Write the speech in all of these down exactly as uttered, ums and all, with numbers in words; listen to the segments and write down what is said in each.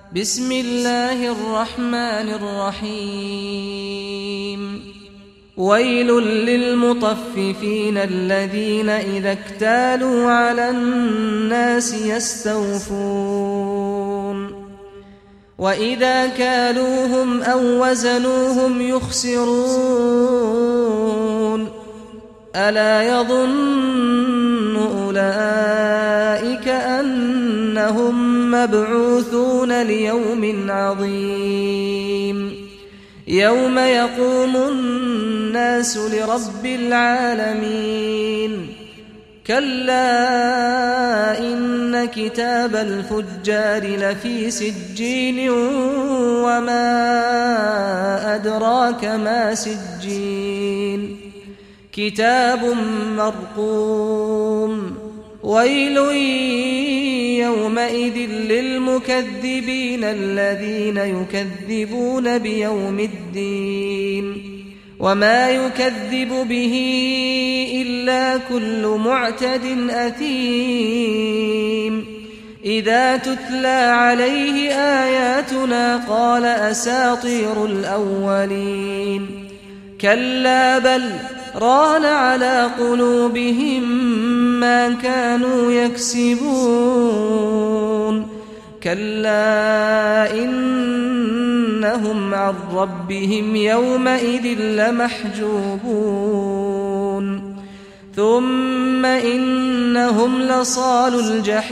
بسم الله الرحمن الرحيم ويل للمطففين الذين إذا اكتالوا على الناس يستوفون وإذا كالوهم أو وزنوهم يخسرون ألا يظن أولئك أنهم مبعوثون ليوم عظيم يوم يقوم الناس لرب العالمين كلا إن كتاب الفجار لفي سجين وما أدراك ما سجين كتاب مرقوم ويل يومئذ للمكذبين الذين يكذبون بيوم الدين وما يكذب به إلا كل معتد أثيم إذا تتلى عليه آياتنا قال أساطير الأولين كلا بل ران على قلوبهم ما كانوا يكسبون كلا إنهم عن ربهم يومئذ لمحجوبون ثم إنهم لصالو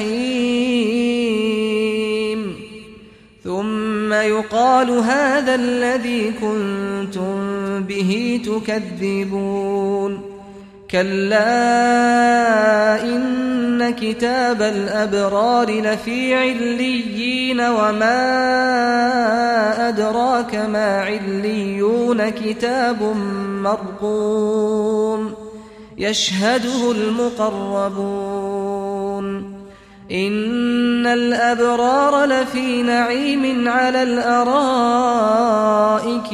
الجحيم ثم يقال هذا الذي كنتم به تكذبون كلا إن كتاب الأبرار لفي عليين وما أدراك ما عليون كتاب مرقوم يشهده المقربون إن الأبرار لفي نعيم على الأرائك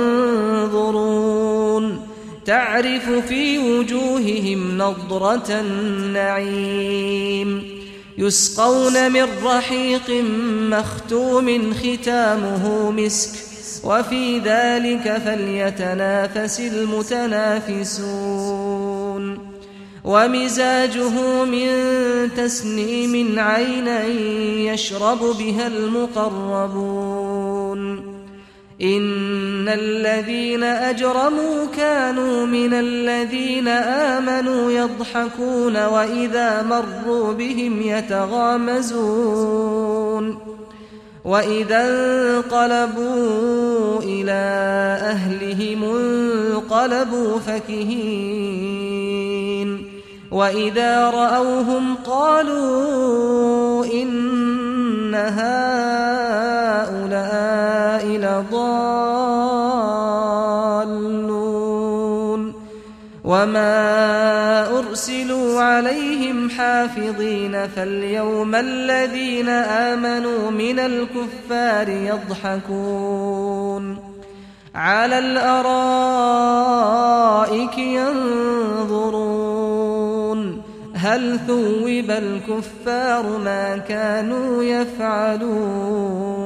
ينظرون تعرف في وجوههم نضرة النعيم يسقون من رحيق مختوم ختامه مسك وفي ذلك فليتنافس المتنافسون ومزاجه من تسنيم عينا يشرب بها المقربون إن الذين أجرموا كانوا من الذين آمنوا يضحكون وإذا مروا بهم يتغامزون وإذا انقلبوا إلى أهلهم انقلبوا فكهين وإذا رأوهم قالوا إن هؤلاء لضالون وما أرسلوا عليهم حافظين فاليوم الذين آمنوا من الكفار يضحكون على الأرائك ينظرون هل ثوب الكفار ما كانوا يفعلون